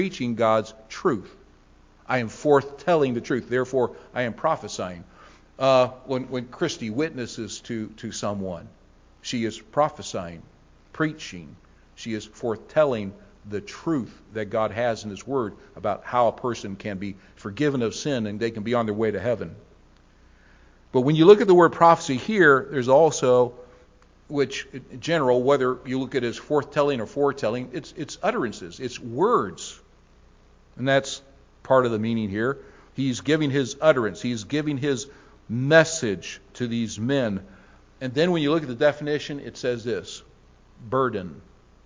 preaching God's truth. I am forthtelling the truth. Therefore, I am prophesying. When Christy witnesses to someone, she is prophesying, preaching. She is forthtelling the truth that God has in His Word about how a person can be forgiven of sin and they can be on their way to heaven. But when you look at the word prophecy here, there's also, which in general, whether you look at it as forthtelling or foretelling, it's utterances, it's words. And that's part of the meaning here. He's giving his utterance. He's giving his message to these men. And then when you look at the definition, it says this: burden.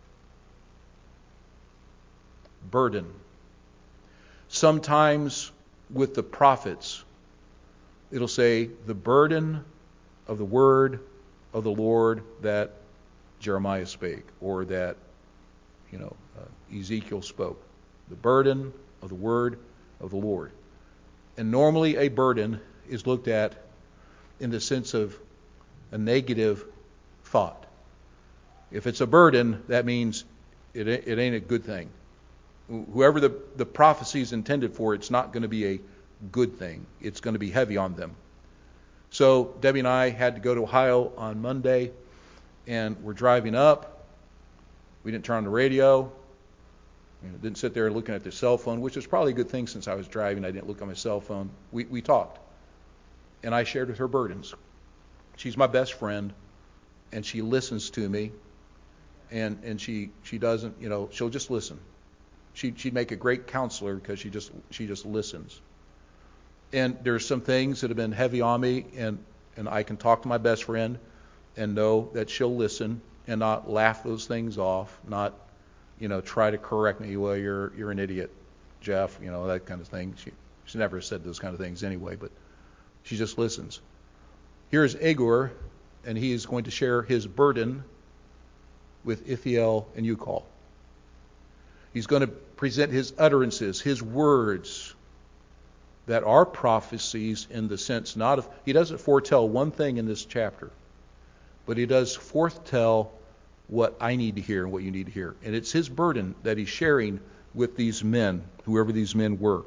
Burden. Sometimes with the prophets, it'll say the burden of the word of the Lord that Jeremiah spake, or that Ezekiel spoke. The burden of the word of the Lord. And normally a burden is looked at in the sense of a negative thought. If it's a burden, that means it ain't a good thing. Whoever the prophecy is intended for, it's not going to be a good thing. It's going to be heavy on them. So Debbie and I had to go to Ohio on Monday, and we're driving up. We didn't turn on the radio. Didn't sit there looking at their cell phone, which is probably a good thing since I was driving. I didn't look on my cell phone. We talked. And I shared with her burdens. She's my best friend, and she listens to me. And she doesn't, she'll just listen. She'd make a great counselor because she just listens. And there's some things that have been heavy on me, and I can talk to my best friend and know that she'll listen and not laugh those things off, not try to correct me. Well, you're an idiot, Jeff, that kind of thing. She never said those kind of things anyway, but she just listens. Here's Agur, and he is going to share his burden with Ithiel and Ucal. He's going to present his utterances, his words that are prophecies in the sense not of, he doesn't foretell one thing in this chapter, but he does foretell what I need to hear and what you need to hear. And it's his burden that he's sharing with these men, whoever these men were.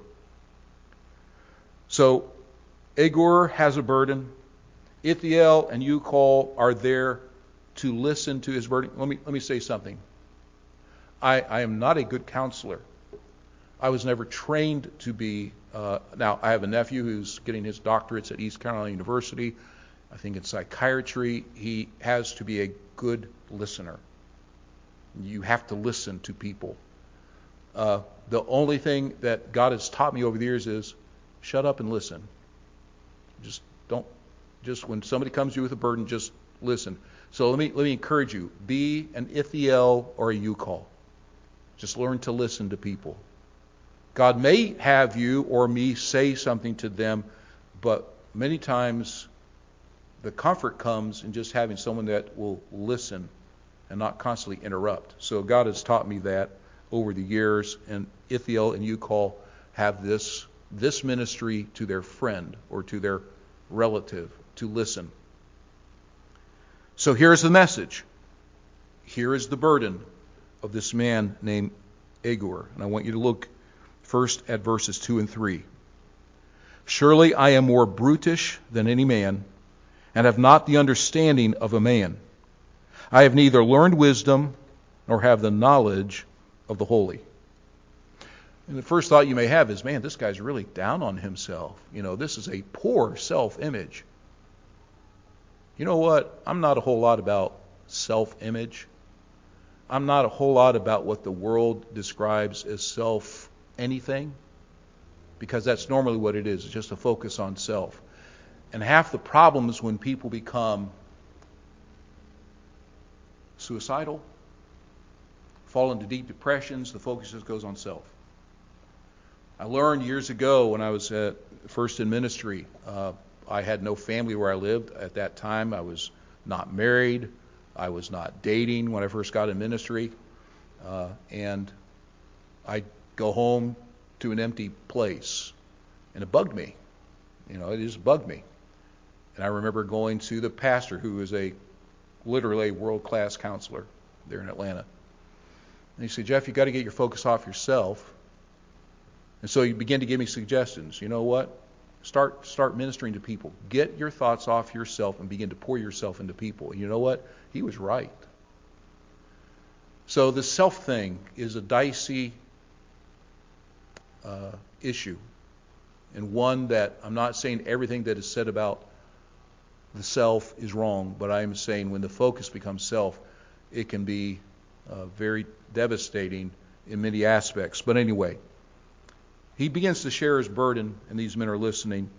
So Agur has a burden. Ithiel and Ucal are there to listen to his burden. Let me say something. I am not a good counselor. I was never trained to be. Now, I have a nephew who's getting his doctorates at East Carolina University, I think in psychiatry. He has to be a good listener. You have to listen to people. The only thing that God has taught me over the years is shut up and listen. Just when somebody comes to you with a burden, just listen. So let me encourage you. Be an Ithiel or a Ucal. Just learn to listen to people. God may have you or me say something to them, but many times the comfort comes in just having someone that will listen and not constantly interrupt. So God has taught me that over the years, and Ithiel and Ucal have this ministry to their friend or to their relative to listen. So here's the message. Here is the burden of this man named Agur. And I want you to look first at verses 2 and 3. Surely I am more brutish than any man, and have not the understanding of a man. I have neither learned wisdom, nor have the knowledge of the holy. And the first thought you may have is, man, this guy's really down on himself. This is a poor self-image. You know what? I'm not a whole lot about self-image. I'm not a whole lot about what the world describes as self-anything, because that's normally what it is. It's just a focus on self. And half the problem is when people become suicidal, fall into deep depressions, the focus just goes on self. I learned years ago when I was first in ministry, I had no family where I lived at that time. I was not married. I was not dating when I first got in ministry. And I'd go home to an empty place. And it bugged me. It just bugged me. And I remember going to the pastor, who was literally a world-class counselor there in Atlanta. And he said, Jeff, you got to get your focus off yourself And so he began to give me suggestions. You know what? Start ministering to people. Get your thoughts off yourself and begin to pour yourself into people. And you know what? He was right. So the self thing is a dicey issue, and one that I'm not saying everything that is said about the self is wrong, but I am saying when the focus becomes self, it can be very devastating in many aspects. But anyway, he begins to share his burden, and these men are listening.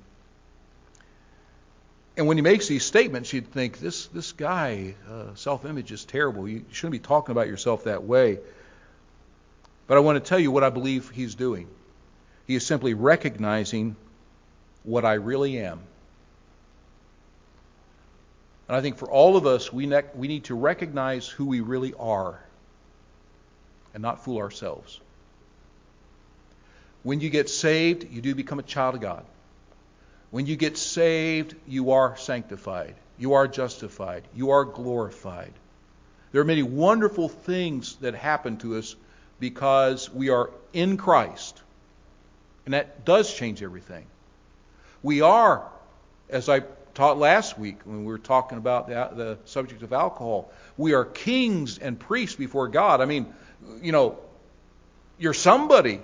And when he makes these statements, you'd think, this guy, self-image is terrible. You shouldn't be talking about yourself that way. But I want to tell you what I believe he's doing. He is simply recognizing what I really am. And I think for all of us, we need to recognize who we really are and not fool ourselves. When you get saved, you do become a child of God. When you get saved, you are sanctified. You are justified. You are glorified. There are many wonderful things that happen to us because we are in Christ. And that does change everything. We are, as I taught last week when we were talking about the subject of alcohol, we are kings and priests before God. I mean, you're somebody.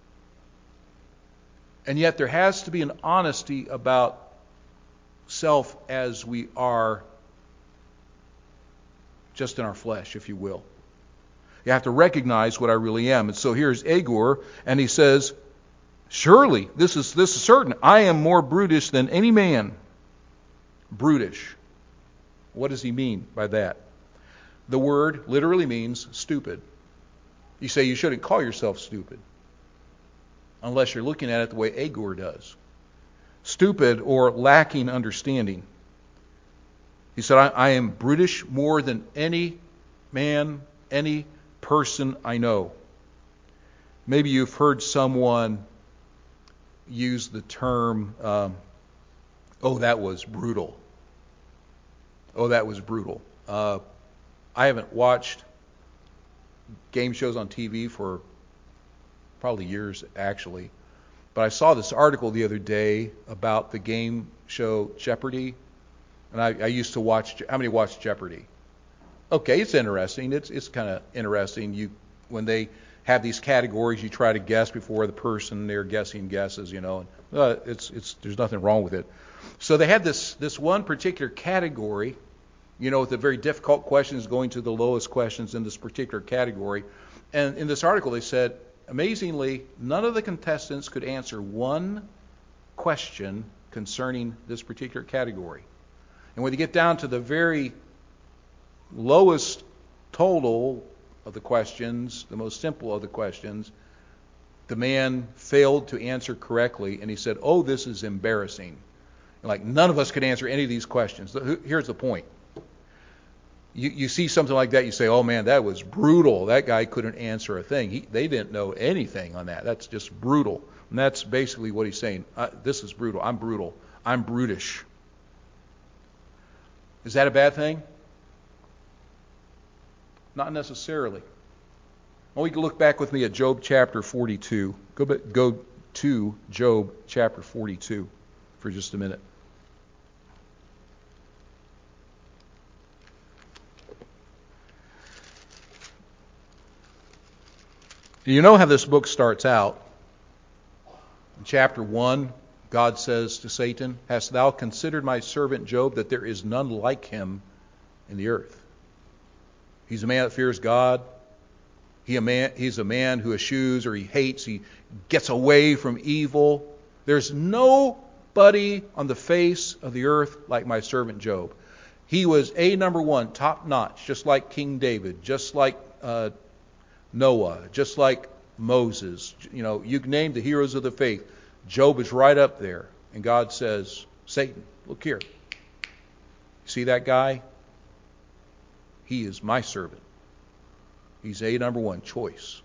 And yet there has to be an honesty about self as we are just in our flesh, if you will. You have to recognize what I really am. And so here's Agur, and he says, surely, this is certain, I am more brutish than any man. Brutish. What does he mean by that? The word literally means stupid. You say you shouldn't call yourself stupid unless you're looking at it the way Agur does. Stupid or lacking understanding. He said, I am brutish more than any man, any person I know. Maybe you've heard someone use the term, oh, that was brutal. Oh, that was brutal. I haven't watched game shows on TV for probably years, actually. But I saw this article the other day about the game show Jeopardy. And I used to watch. How many watch Jeopardy? Okay, it's interesting. It's kind of interesting. When they have these categories, you try to guess before the person they're guessing guesses. There's nothing wrong with it. So they had this one particular category, with the very difficult questions going to the lowest questions in this particular category. And in this article, they said, amazingly, none of the contestants could answer one question concerning this particular category. And when you get down to the very lowest total of the questions, the most simple of the questions, the man failed to answer correctly, and he said, oh, this is embarrassing. Like, none of us could answer any of these questions. Here's the point. You see something like that, you say, oh man, that was brutal. That guy couldn't answer a thing. They didn't know anything on that. That's just brutal. And that's basically what he's saying. This is brutal. I'm brutal. I'm brutish. Is that a bad thing? Not necessarily. Well, you can look back with me at Job chapter 42. Go to Job chapter 42 for just a minute. Do you know how this book starts out? In chapter 1, God says to Satan, hast thou considered my servant Job, that there is none like him in the earth? He's a man that fears God. He's a man who eschews or he hates. He gets away from evil. There's nobody on the face of the earth like my servant Job. He was number one, top notch, just like King David, just like Noah, just like Moses. You can name the heroes of the faith. Job is right up there. And God says, Satan, look here. See that guy? He is my servant. He's number one choice.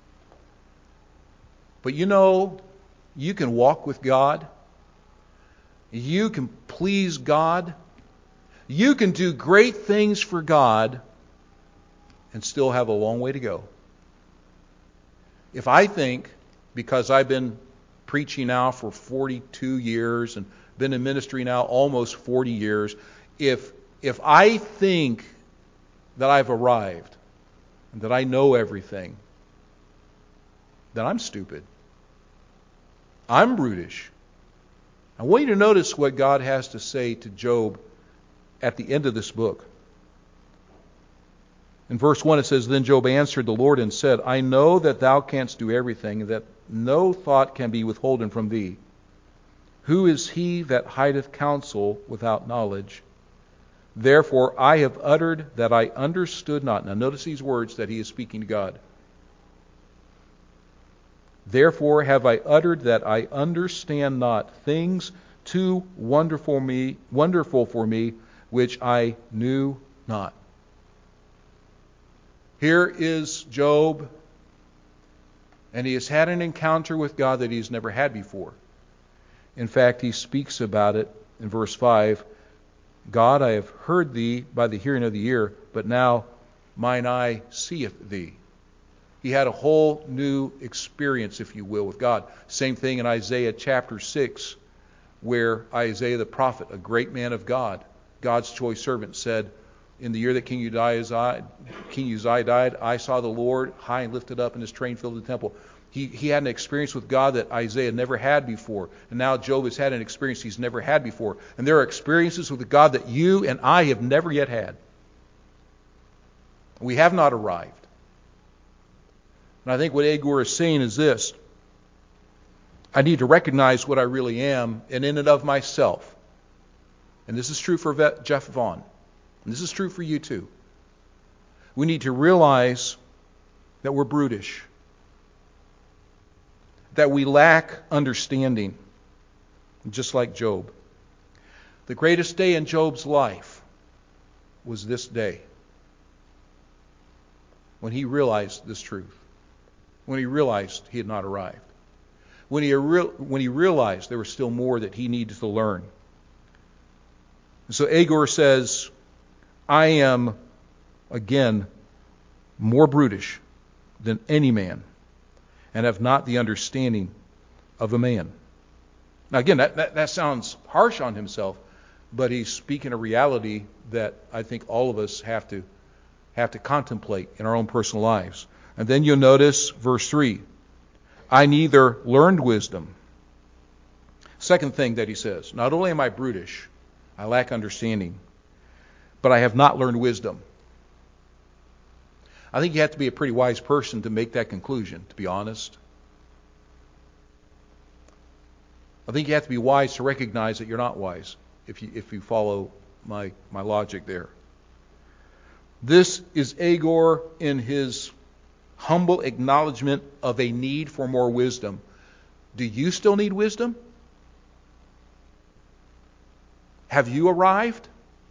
But you can walk with God. You can please God. You can do great things for God and still have a long way to go. If I think because I've been preaching now for 42 years and been in ministry now almost 40 years, if I think that I've arrived and that I know everything, then I'm stupid. I'm brutish. I want you to notice what God has to say to Job at the end of this book. In verse 1 it says, Then Job answered the Lord and said, I know that thou canst do everything, and that no thought can be withholden from thee. Who is he that hideth counsel without knowledge? Therefore I have uttered that I understood not. Now notice these words that he is speaking to God. Therefore have I uttered that I understand not things too wonderful for me, which I knew not. Here is Job, and he has had an encounter with God that he's never had before. In fact, he speaks about it in verse 5. God, I have heard thee by the hearing of the ear, but now mine eye seeth thee. He had a whole new experience, if you will, with God. Same thing in Isaiah chapter 6, where Isaiah the prophet, a great man of God, God's choice servant, said, in the year that King Uzziah died, I saw the Lord high and lifted up, and his train filled the temple. He had an experience with God that Isaiah never had before. And now Job has had an experience he's never had before. And there are experiences with God that you and I have never yet had. We have not arrived. And I think what Agur is saying is this. I need to recognize what I really am, and in and of myself. And this is true for Jeff Vaughn. And this is true for you too. We need to realize that we're brutish. That we lack understanding. Just like Job. The greatest day in Job's life was this day. When he realized this truth. When he realized he had not arrived. When he realized there was still more that he needed to learn. And so Agur says, I am, again, more brutish than any man, and have not the understanding of a man. Now again, that sounds harsh on himself, but he's speaking a reality that I think all of us have to contemplate in our own personal lives. And then you'll notice verse 3. I neither learned wisdom. Second thing that he says, not only am I brutish, I lack understanding, but I have not learned wisdom. I think you have to be a pretty wise person to make that conclusion, to be honest. I think you have to be wise to recognize that you're not wise, if you follow my logic there. This is Agur in his humble acknowledgement of a need for more wisdom. Do you still need wisdom? Have you arrived?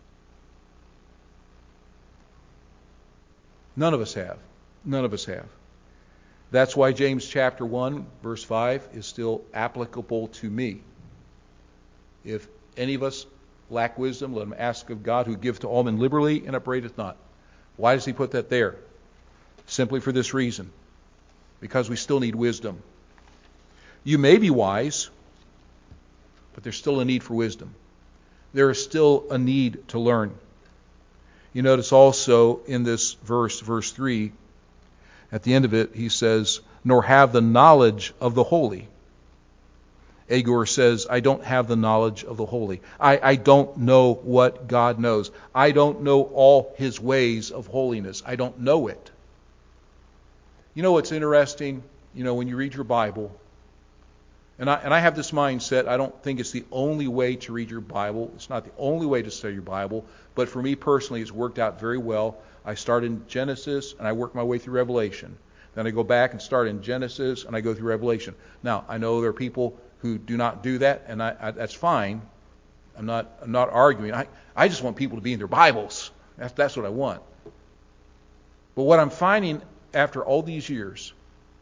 None of us have. None of us have. That's why James chapter 1, verse 5 is still applicable to me. If any of us lack wisdom, let him ask of God, who giveth to all men liberally and upbraideth not. Why does he put that there? Simply for this reason. Because we still need wisdom. You may be wise, but there's still a need for wisdom. There is still a need to learn. You notice also in this verse 3, at the end of it, he says, nor have the knowledge of the holy. Agur says, I don't have the knowledge of the holy. I don't know what God knows. I don't know all his ways of holiness. I don't know it. You know what's interesting? You know, when you read your Bible, and I have this mindset, I don't think it's the only way to read your Bible. It's not the only way to study your Bible. But for me personally, it's worked out very well. I start in Genesis, and I work my way through Revelation. Then I go back and start in Genesis, and I go through Revelation. Now, I know there are people who do not do that, and that's fine. I'm not arguing. I just want people to be in their Bibles. That's what I want. But what I'm finding after all these years,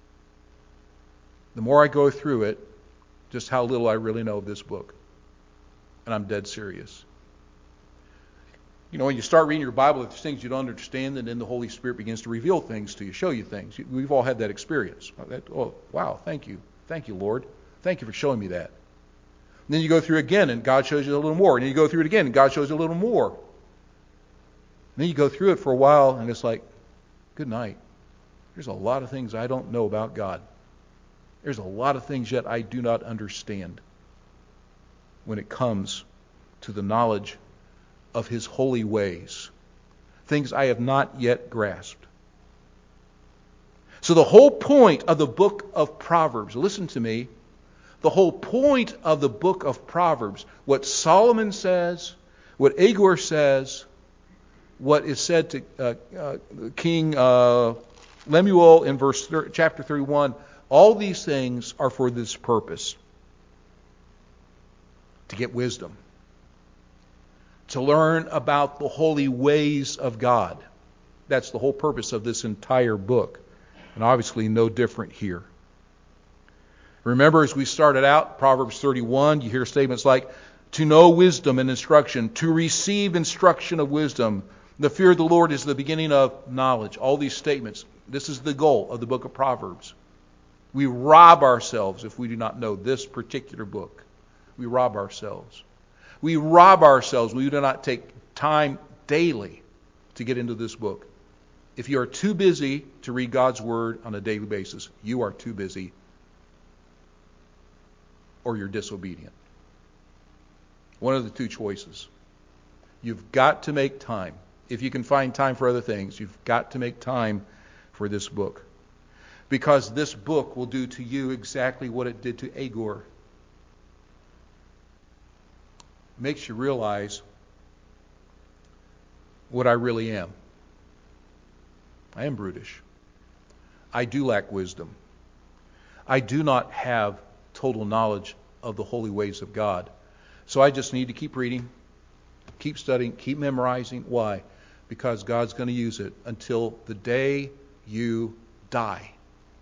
the more I go through it, just how little I really know of this book. And I'm dead serious. You know, when you start reading your Bible, if there's things you don't understand, and then the Holy Spirit begins to reveal things to you, show you things. We've all had that experience. Oh, wow, thank you. Thank you, Lord. Thank you for showing me that. And then you go through again, and God shows you a little more. And then you go through it again, and God shows you a little more. And then you go through it for a while, and it's like, good night. There's a lot of things I don't know about God. There's a lot of things yet I do not understand when it comes to the knowledge of His holy ways. Things I have not yet grasped. So the whole point of the book of Proverbs, listen to me, the whole point of the book of Proverbs, what Solomon says, what Agur says, what is said to King Lemuel in chapter 31, all these things are for this purpose. To get wisdom. To learn about the holy ways of God. That's the whole purpose of this entire book. And obviously no different here. Remember, as we started out, Proverbs 31, you hear statements like, to know wisdom and instruction, to receive instruction of wisdom. The fear of the Lord is the beginning of knowledge. All these statements. This is the goal of the book of Proverbs. We rob ourselves if we do not know this particular book. We rob ourselves. We rob ourselves. We do not take time daily to get into this book. If you are too busy to read God's Word on a daily basis, you are too busy or you're disobedient. One of the two choices. You've got to make time. If you can find time for other things, you've got to make time for this book. Because this book will do to you exactly what it did to Agur. It makes you realize what I really am. I am brutish. I do lack wisdom. I do not have total knowledge of the holy ways of God. So I just need to keep reading, keep studying, keep memorizing. Why? Because God's going to use it until the day you die.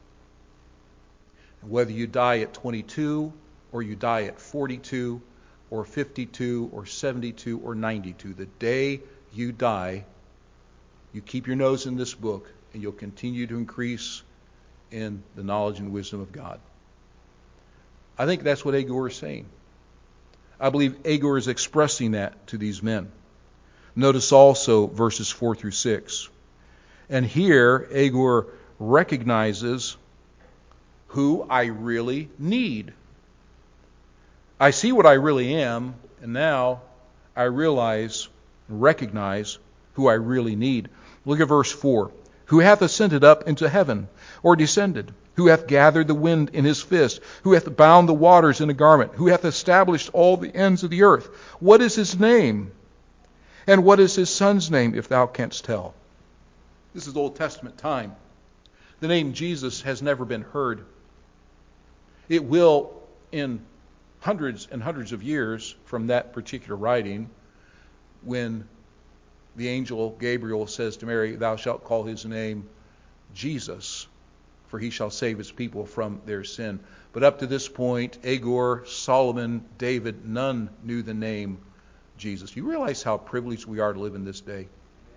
And whether you die at 22 or you die at 42 or 52 or 72 or 92, the day you die, you keep your nose in this book and you'll continue to increase in the knowledge and wisdom of God. I think that's what Agur is saying. I believe Agur is expressing that to these men. Notice also verses 4 through 6. And here Agur recognizes who I really need. I see what I really am, and now I recognize who I really need. Look at verse 4. Who hath ascended up into heaven, or descended? Who hath gathered the wind in his fist? Who hath bound the waters in a garment? Who hath established all the ends of the earth? What is his name? And what is his son's name, if thou canst tell? This is Old Testament time. The name Jesus has never been heard. It will, in hundreds and hundreds of years from that particular writing, when the angel Gabriel says to Mary, thou shalt call his name Jesus, for he shall save his people from their sin. But up to this point, Agur, Solomon, David, none knew the name Jesus. You realize how privileged we are to live in this day?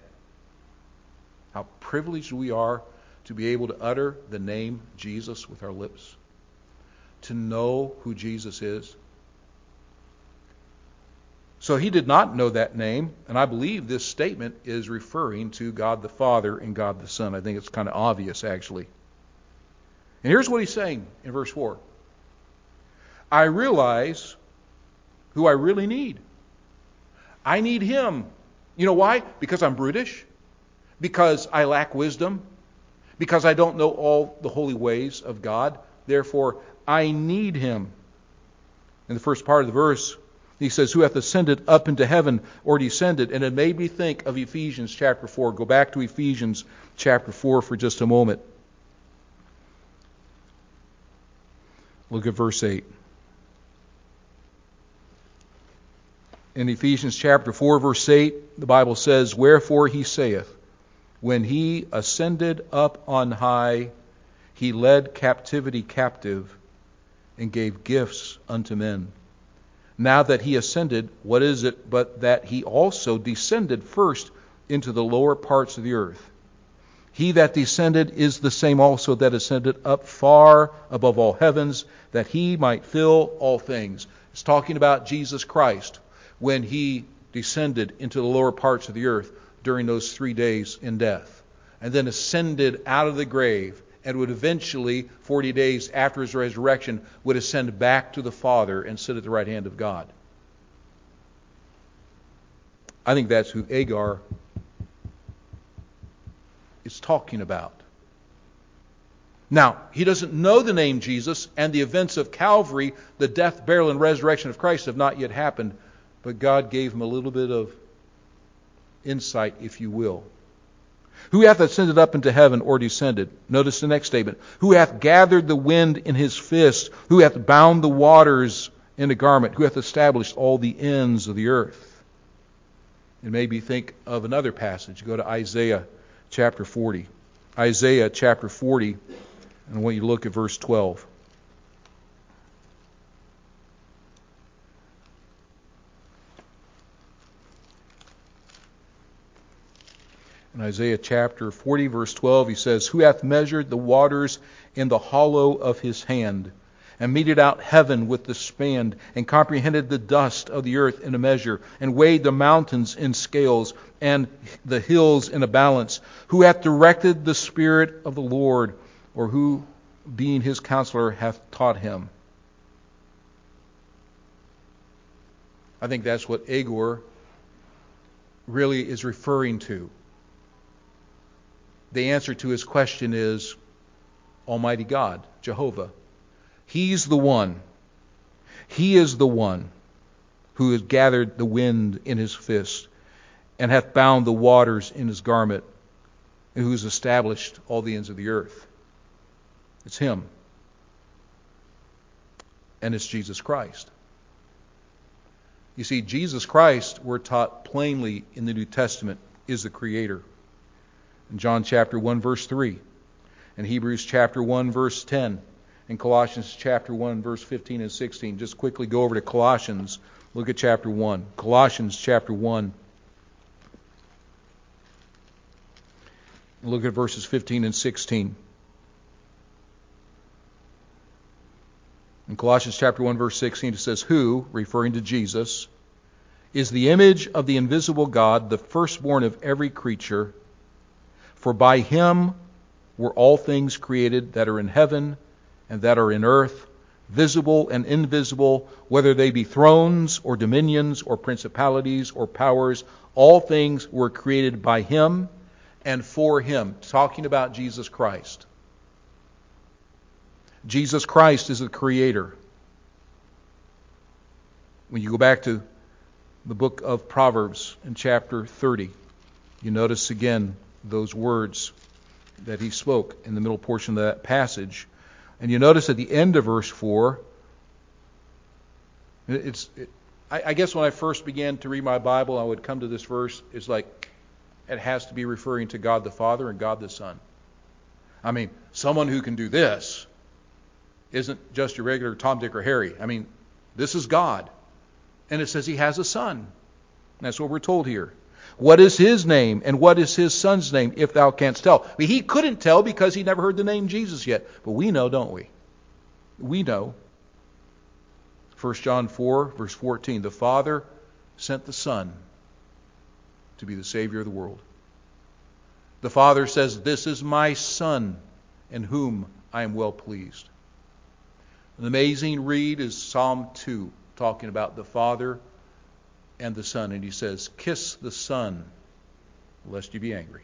How privileged we are to be able to utter the name Jesus with our lips. To know who Jesus is. So he did not know that name, and I believe this statement is referring to God the Father and God the Son. I think it's kind of obvious, actually. And here's what he's saying in verse 4. I realize who I really need. I need him. You know why? Because I'm brutish. Because I lack wisdom. Because I don't know all the holy ways of God. Therefore, I need him. In the first part of the verse, he says, who hath ascended up into heaven or descended? And it made me think of Ephesians chapter 4. Go back to Ephesians chapter 4 for just a moment. Look at verse 8. In Ephesians chapter 4, verse 8, the Bible says, wherefore he saith, when he ascended up on high, he led captivity captive and gave gifts unto men. Now that he ascended, what is it but that he also descended first into the lower parts of the earth? He that descended is the same also that ascended up far above all heavens, that he might fill all things. It's talking about Jesus Christ when he descended into the lower parts of the earth during those 3 days in death, and then ascended out of the grave, and would eventually, 40 days after his resurrection, would ascend back to the Father and sit at the right hand of God. I think that's who Agur is talking about. Now, he doesn't know the name Jesus, and the events of Calvary, the death, burial, and resurrection of Christ have not yet happened, but God gave him a little bit of insight, if you will. Who hath ascended up into heaven or descended? Notice the next statement. Who hath gathered the wind in his fist? Who hath bound the waters in a garment? Who hath established all the ends of the earth? And maybe think of another passage. Go to Isaiah chapter 40. Isaiah chapter 40, and I want you to look at verse 12. In Isaiah chapter 40, verse 12, he says, Who hath measured the waters in the hollow of his hand, and meted out heaven with the span, and comprehended the dust of the earth in a measure, and weighed the mountains in scales, and the hills in a balance? Who hath directed the Spirit of the Lord, or who, being his counselor, hath taught him? I think that's what Agur really is referring to. The answer to his question is Almighty God, Jehovah. He's the one. He is the one who has gathered the wind in his fist and hath bound the waters in his garment, and who has established all the ends of the earth. It's him. And it's Jesus Christ. You see, Jesus Christ, we're taught plainly in the New Testament, is the Creator. In John chapter 1, verse 3. In Hebrews chapter 1, verse 10. In Colossians chapter 1, verse 15 and 16. Just quickly go over to Colossians. Look at chapter 1. Colossians chapter 1. Look at verses 15 and 16. In Colossians chapter 1, verse 16, it says, Who, referring to Jesus, is the image of the invisible God, the firstborn of every creature. For by him were all things created that are in heaven and that are in earth, visible and invisible, whether they be thrones or dominions or principalities or powers. All things were created by him and for him. Talking about Jesus Christ. Jesus Christ is the Creator. When you go back to the book of Proverbs in chapter 30, you notice again those words that he spoke in the middle portion of that passage. And you notice at the end of verse 4, I guess when I first began to read my Bible, I would come to this verse. It's like it has to be referring to God the Father and God the Son. I mean, someone who can do this isn't just your regular Tom, Dick, or Harry. I mean, this is God. And it says he has a son. And that's what we're told here. What is his name and what is his son's name, if thou canst tell? I mean, he couldn't tell because he never heard the name Jesus yet. But we know, don't we? We know. 1 John 4, verse 14. The Father sent the Son to be the Savior of the world. The Father says, This is my Son in whom I am well pleased. An amazing read is Psalm 2, talking about the Father and the Son. And he says, Kiss the Son, lest you be angry.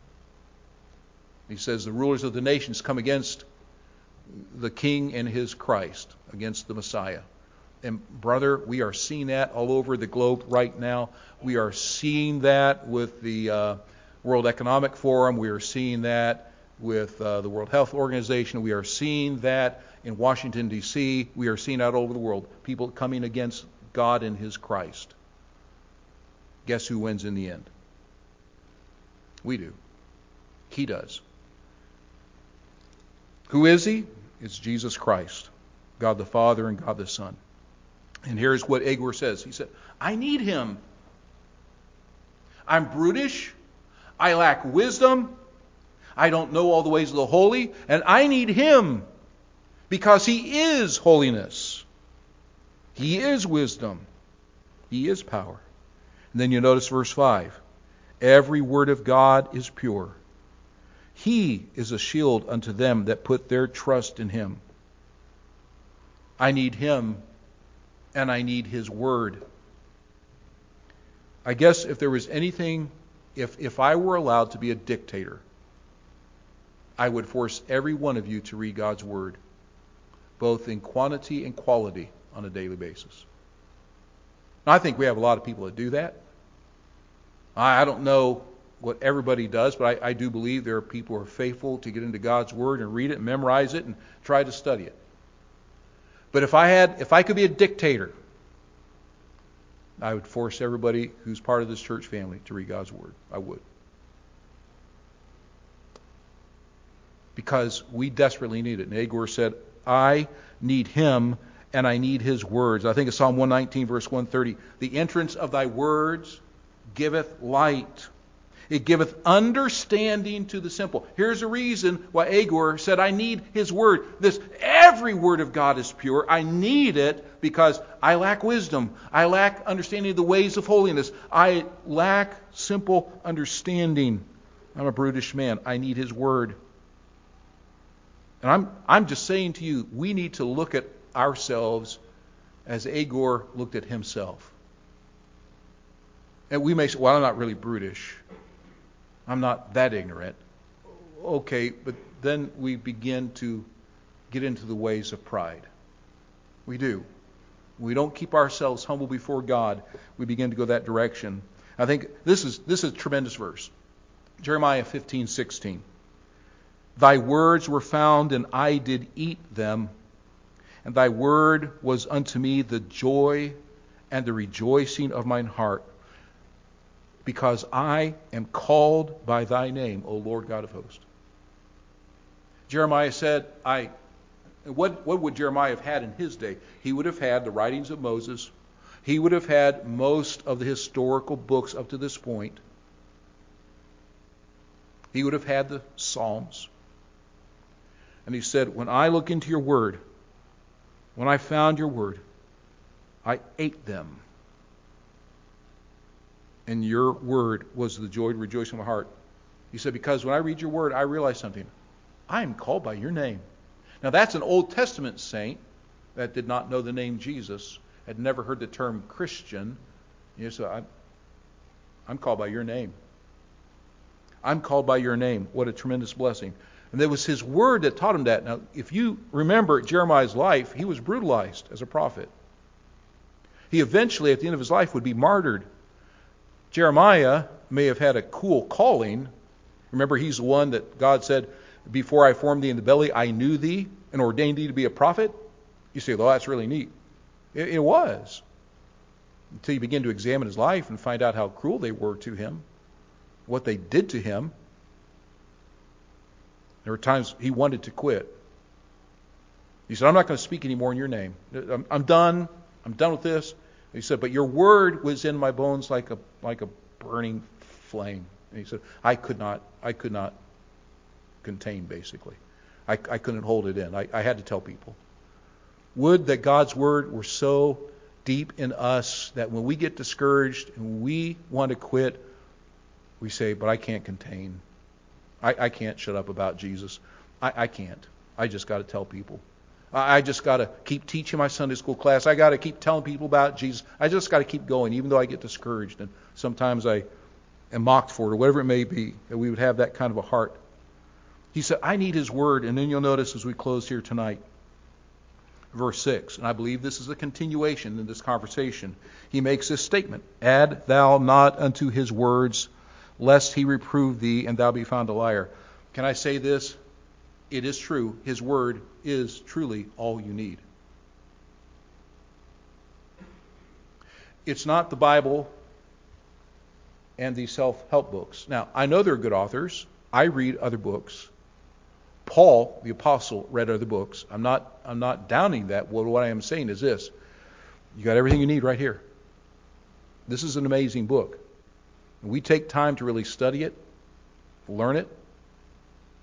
He says, the rulers of the nations come against the King and his Christ, against the Messiah. And brother, we are seeing that all over the globe right now. We are seeing that with the World Economic Forum. We are seeing that with the World Health Organization. We are seeing that in Washington, D.C. We are seeing that all over the world. People coming against God and his Christ. Guess who wins in the end? We do. He does. Who is he? It's Jesus Christ, God the Father and God the Son. And here's what Agur says. He said, I need him. I'm brutish. I lack wisdom. I don't know all the ways of the holy, and I need Him because He is holiness. He is wisdom. He is power. And then you notice verse 5. Every word of God is pure. He is a shield unto them that put their trust in Him. I need Him, and I need His Word. I guess if there was anything, if I were allowed to be a dictator, I would force every one of you to read God's Word, both in quantity and quality, on a daily basis. Now, I think we have a lot of people that do that. I don't know what everybody does, but I do believe there are people who are faithful to get into God's Word and read it and memorize it and try to study it. But if I could be a dictator, I would force everybody who's part of this church family to read God's Word. I would. Because we desperately need it. And Agur said, I need Him and I need His words. I think it's Psalm 119, verse 130. The entrance of Thy words giveth light. It giveth understanding to the simple. Here's the reason why Agur said, I need His Word. Every word of God is pure. I need it because I lack wisdom. I lack understanding of the ways of holiness. I lack simple understanding. I'm a brutish man. I need His Word. And I'm just saying to you, we need to look at ourselves as Agur looked at himself. And we may say, well, I'm not really brutish. I'm not that ignorant. Okay, but then we begin to get into the ways of pride. We do. We don't keep ourselves humble before God. We begin to go that direction. I think this is a tremendous verse. Jeremiah 15:16. Thy words were found, and I did eat them, and thy word was unto me the joy and the rejoicing of mine heart, because I am called by thy name, O Lord God of hosts. Jeremiah said, what would Jeremiah have had in his day? He would have had the writings of Moses. He would have had most of the historical books up to this point. He would have had the Psalms. And he said, when I look into your word, when I found your word, I ate them. And your word was the joy and rejoicing of my heart. He said, because when I read your word, I realize something. I am called by your name. Now that's an Old Testament saint that did not know the name Jesus, had never heard the term Christian. He said, I'm called by your name. I'm called by your name. What a tremendous blessing. And it was his word that taught him that. Now, if you remember Jeremiah's life, he was brutalized as a prophet. He eventually, at the end of his life, would be martyred. Jeremiah may have had a cool calling. Remember, he's the one that God said, before I formed thee in the belly, I knew thee and ordained thee to be a prophet. You say, well, that's really neat. It was. Until you begin to examine his life and find out how cruel they were to him, what they did to him. There were times he wanted to quit. He said, I'm not going to speak anymore in your name. I'm done. I'm done with this. He said, but your word was in my bones like a burning flame. And he said, I could not contain, basically. I couldn't hold it in. I had to tell people. Would that God's word were so deep in us that when we get discouraged and we want to quit, we say, but I can't contain. I can't shut up about Jesus. I can't. I just got to tell people. I just got to keep teaching my Sunday school class. I got to keep telling people about Jesus. I just got to keep going, even though I get discouraged. And sometimes I am mocked for it, or whatever it may be, that we would have that kind of a heart. He said, I need his word. And then you'll notice as we close here tonight, verse 6, and I believe this is a continuation in this conversation. He makes this statement, add thou not unto his words, lest he reprove thee, and thou be found a liar. Can I say this? It is true. His word is truly all you need. It's not the Bible and these self-help books. Now, I know they're good authors. I read other books. Paul, the apostle, read other books. I'm not downing that. What I am saying is this. You got everything you need right here. This is an amazing book. We take time to really study it, learn it.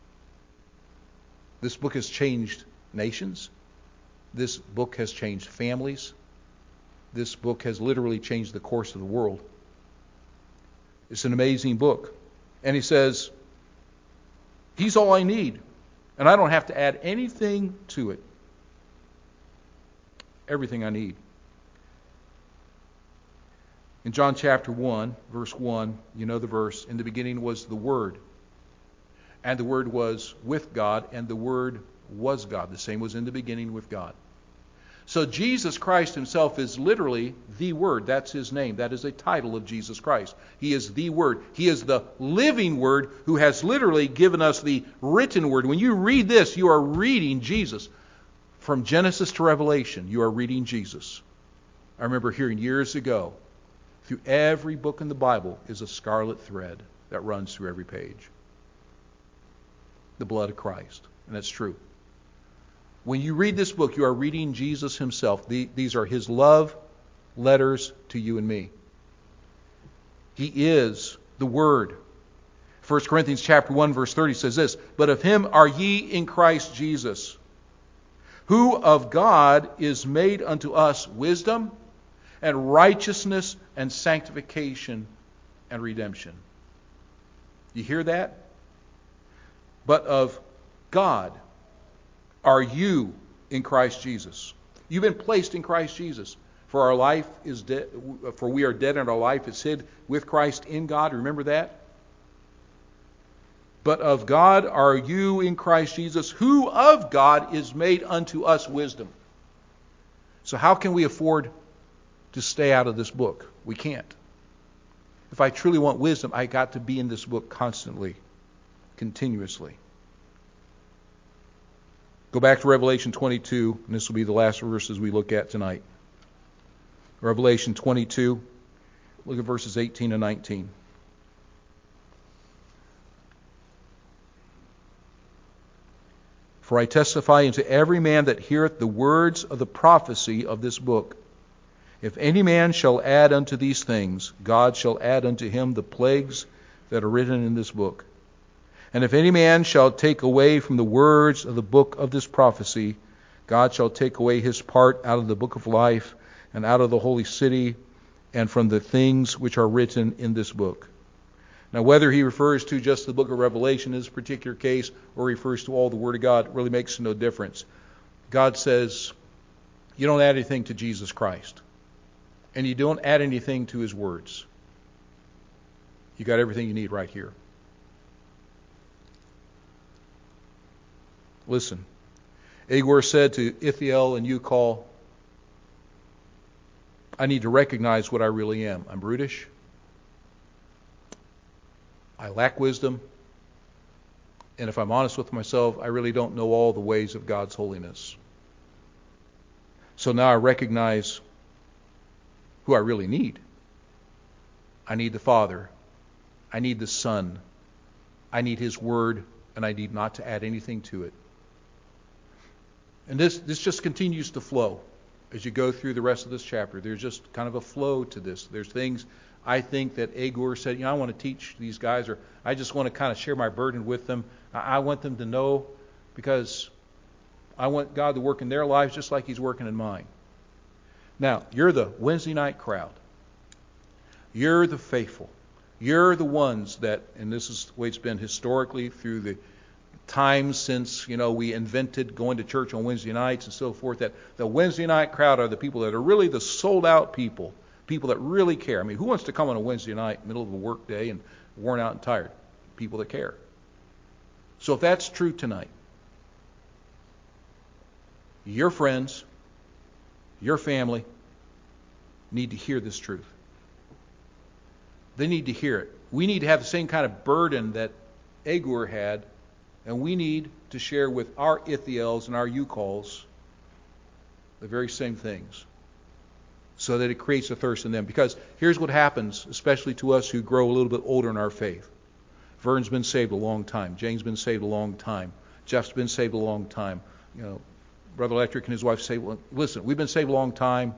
This book has changed nations. This book has changed families. This book has literally changed the course of the world. It's an amazing book. And he says, He's all I need. And I don't have to add anything to it. Everything I need. In John chapter 1, verse 1, you know the verse, in the beginning was the Word. And the Word was with God, and the Word was God. The same was in the beginning with God. So Jesus Christ himself is literally the Word. That's his name. That is a title of Jesus Christ. He is the Word. He is the living Word who has literally given us the written Word. When you read this, you are reading Jesus. From Genesis to Revelation, you are reading Jesus. I remember hearing years ago, through every book in the Bible is a scarlet thread that runs through every page. The blood of Christ. And that's true. When you read this book, you are reading Jesus himself. These are his love letters to you and me. He is the Word. 1 Corinthians chapter 1, verse 30 says this, But of him are ye in Christ Jesus, who of God is made unto us wisdom and righteousness and sanctification and redemption. You hear that? But of God are you in Christ Jesus. You've been placed in Christ Jesus. For our life is dead. For we are dead and our life is hid with Christ in God. Remember that? But of God are you in Christ Jesus, who of God is made unto us wisdom. So how can we afford to stay out of this book? We can't. If I truly want wisdom, I got to be in this book constantly, continuously. Go back to Revelation 22, and this will be the last verses we look at tonight. Revelation 22, look at verses 18 and 19. For I testify unto every man that heareth the words of the prophecy of this book. If any man shall add unto these things, God shall add unto him the plagues that are written in this book. And if any man shall take away from the words of the book of this prophecy, God shall take away his part out of the book of life, and out of the holy city, and from the things which are written in this book. Now, whether he refers to just the book of Revelation in this particular case, or refers to all the Word of God, really makes no difference. God says, you don't add anything to Jesus Christ. And you don't add anything to his words. You got everything you need right here. Listen, Agur said to Ithiel and Ucal, I need to recognize what I really am. I'm brutish. I lack wisdom. And if I'm honest with myself, I really don't know all the ways of God's holiness. So now I recognize who I really need. I need the Father. I need the Son. I need his Word, and I need not to add anything to it. And this just continues to flow as you go through the rest of this chapter. There's just kind of a flow to this. There's things I think that Agur said, I want to teach these guys, or I just want to kind of share my burden with them. I want them to know, because I want God to work in their lives just like he's working in mine. Now, you're the Wednesday night crowd. You're the faithful. You're the ones that, and this is the way it's been historically through the times since, we invented going to church on Wednesday nights and so forth, that the Wednesday night crowd are the people that are really the sold out people that really care. I mean, who wants to come on a Wednesday night, middle of a work day, and worn out and tired? People that care. So if that's true tonight, your friends, your family need to hear this truth. They need to hear it. We need to have the same kind of burden that Agur had, and we need to share with our Ithiels and our Ucals the very same things, so that it creates a thirst in them. Because here's what happens, especially to us who grow a little bit older in our faith. Vern's been saved a long time. Jane's been saved a long time. Jeff's been saved a long time. Brother Electric and his wife say, well, listen, we've been saved a long time.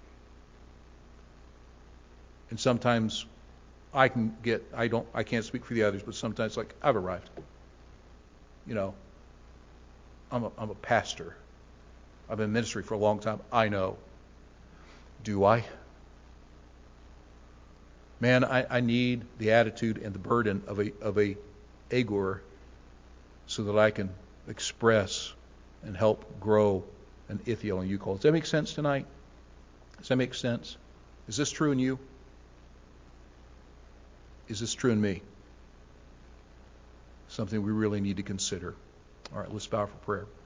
And sometimes I can't speak for the others, but sometimes like, I've arrived. I'm a pastor. I've been in ministry for a long time. I know. Do I? Man, I need the attitude and the burden of a Agur so that I can express and help grow an Ithiel and Eucol. Does that make sense tonight? Does that make sense? Is this true in you? Is this true in me? Something we really need to consider. All right, let's bow for prayer.